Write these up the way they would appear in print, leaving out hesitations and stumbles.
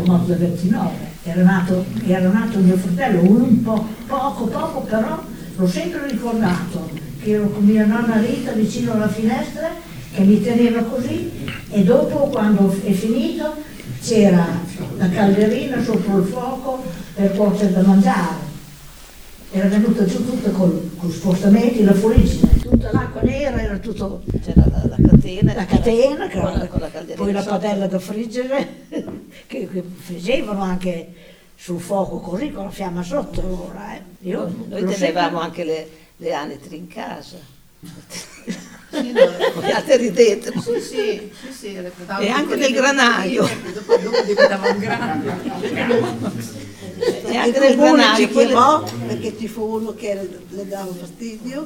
morto del 29, era nato mio fratello, uno un po' poco, però l'ho sempre ricordato, che ero con mia nonna Rita vicino alla finestra, che mi teneva così, e dopo, quando è finito, c'era la calderina sopra il fuoco per cuocere da mangiare. Era venuta giù tutta con spostamenti, la fuorigine, tutta l'acqua nera, era tutto. C'era la catena con la poi la padella da friggere, che friggevano anche sul fuoco così, con la fiamma sotto allora. Noi tenevamo anche le anetri in casa. Guardate, ridete. Sì, e anche nel granaio. Dopo diventava un granaio. E anche nel granaio. Ci chiamò perché ci fu uno che le dava fastidio.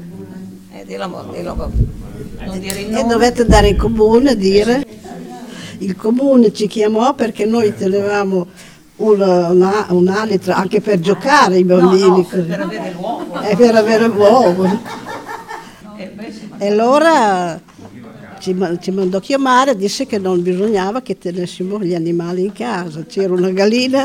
Non dire il E nome. dovette andare in comune a dire. Il comune ci chiamò perché noi tenevamo un alitro anche per giocare i bambini. Così. Per avere l'uovo. Per avere l'uovo. E allora ci mandò a chiamare, disse che non bisognava che tenessimo gli animali in casa. C'era una gallina,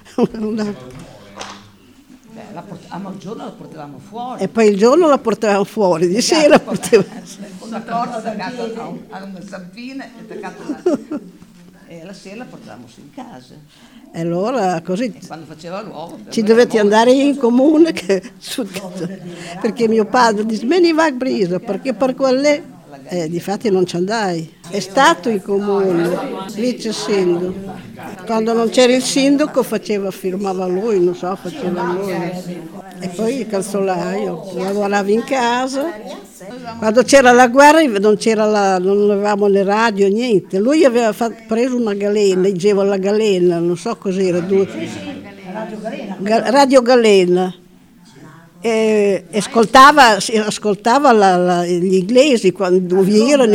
Il giorno la portavamo fuori. e poi il giorno la portavamo fuori, di sera la portavamo. Una corda attaccata a una zampina e la sera la portavamo su in casa. E allora così E quando faceva l'uovo ci dovete andare in comune perché mio padre disse me ne va a Brisa perché per quelle difatti non ci andai. È stato in comune, vice sindaco. Quando non c'era il sindaco firmava lui, non so, faceva lui. E poi il calzolaio, lavorava in casa. Quando c'era la guerra non avevamo le radio, niente. Lui aveva preso una galena, diceva la galena, non so cos'era. Radio Galena. E ascoltava gli inglesi quando vi erano.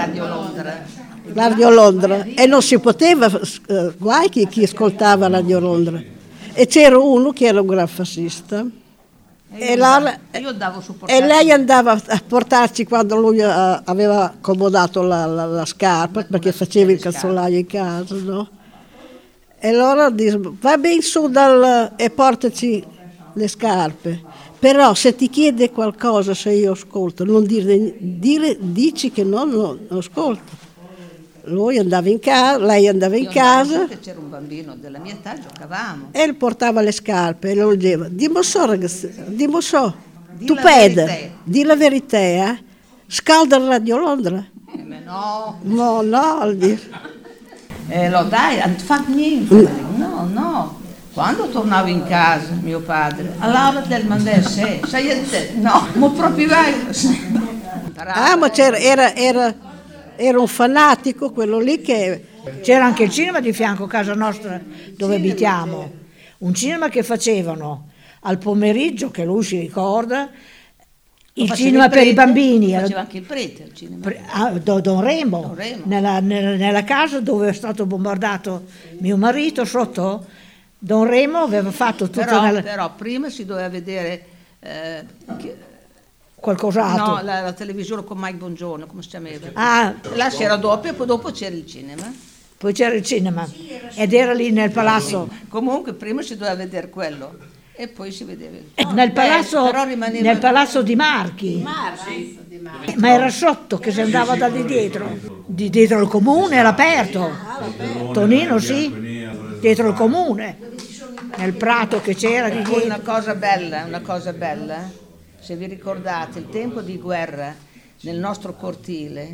Radio Londra. E non si poteva, guai chi ascoltava Radio Londra. E c'era uno che era un gran fascista. E lei andava a portarci quando lui aveva accomodato la scarpa, perché faceva il calzolaio in casa, no? E allora disse, va bene su e portaci le scarpe, però se ti chiede qualcosa, se io ascolto, non dici che non ascolto. Lui andava in casa, lei andava in casa. C'era un bambino della mia età, giocavamo. E portava le scarpe e lo diceva, dimmi so ragazzi, dimmi so, tu la pede, verità. di la verità, scalda il Radio Londra. No. No, Lo dai, non fa niente. No. Quando tornavo in casa, mio padre, all'ora del mandese, sai, no, ma proprio vai. Ma era un fanatico quello lì che. C'era anche il cinema di fianco a casa nostra dove abitiamo, un cinema che facevano al pomeriggio, che lui si ricorda, il cinema per i bambini. Faceva anche il prete al cinema. Don Remo. Nella casa dove è stato bombardato mio marito sotto, Don Remo aveva fatto tutto. Però prima si doveva vedere qualcos'altro. No, la televisione con Mike Bongiorno, come si chiamava? Là c'era doppio e poi dopo c'era il cinema. Poi c'era il cinema ed era lì nel palazzo. Comunque prima si doveva vedere quello e poi si vedeva nel palazzo di Marchi. Ma era sotto che si andava da di dietro al comune, era aperto. Tonino sì, dietro al comune, nel prato che c'era di dietro. Una cosa bella. Se vi ricordate, il tempo di guerra nel nostro cortile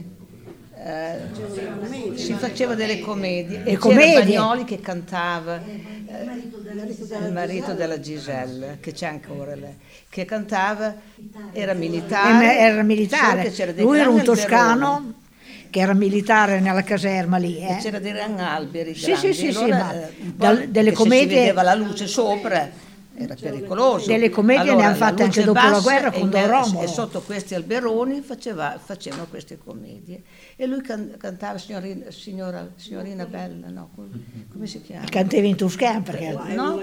si faceva delle commedie e c'era Bagnoli che cantava, il marito della Giselle, che c'è ancora lei, che cantava, era militare. Lui era un toscano che era militare nella caserma lì. E c'era dei gran alberi grandi. Sì, ma delle commedie. Si vedeva la luce sopra. Era pericoloso. Delle commedie ne hanno fatte anche dopo la guerra con Don Romolo. E sotto questi alberoni facevano queste commedie. E lui cantava Signorina Bella, no? Come si chiama? Cantava in toscano perché. No,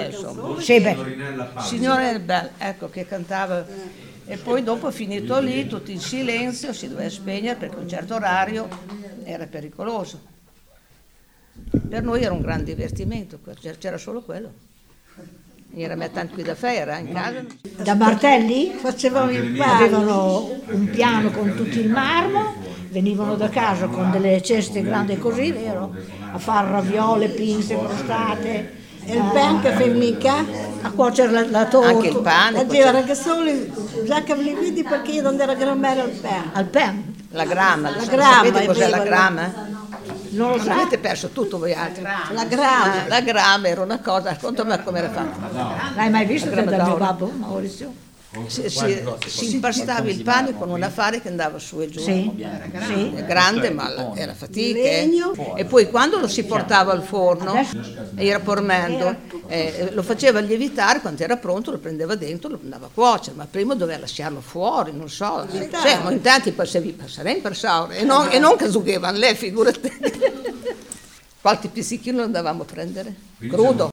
Signorina Bella, ecco, che cantava. E poi dopo finito lì, tutto in silenzio, si doveva spegnere perché a un certo orario era pericoloso. Per noi era un gran divertimento, c'era solo quello. Era mai tanto qui da fare, in casa. Da Martelli Facevamo il pane. avevano un piano con tutto il marmo, venivano da casa con delle ceste grandi così, vero? A fare raviole, pinze, crostate. E il pan che femmica, A cuocere la torta. Anche il pane. diceva che solo già che li vedi perché non era grammare il pan. Al pan. La grama. grama, Sapete cos'è la aveva- grama? Non lo Non so. avete perso tutto voi altri. La grama. La grama era una cosa, raccontami come era fatta. L'hai mai visto La grama dal mio d'oro. babbo, Maurizio? Si impastava il pane con un affare che andava su e giù. Sì. È grande, ma era fatica. Legno. E poi quando lo si portava al forno, era pormendo, lo faceva lievitare, quando era pronto lo prendeva dentro, lo andava a cuocere, ma prima doveva lasciarlo fuori, non so. Ma in tanti passerei per saure, e non che zughevano, lei figurati. Qualche pizzichino lo andavamo a prendere, crudo.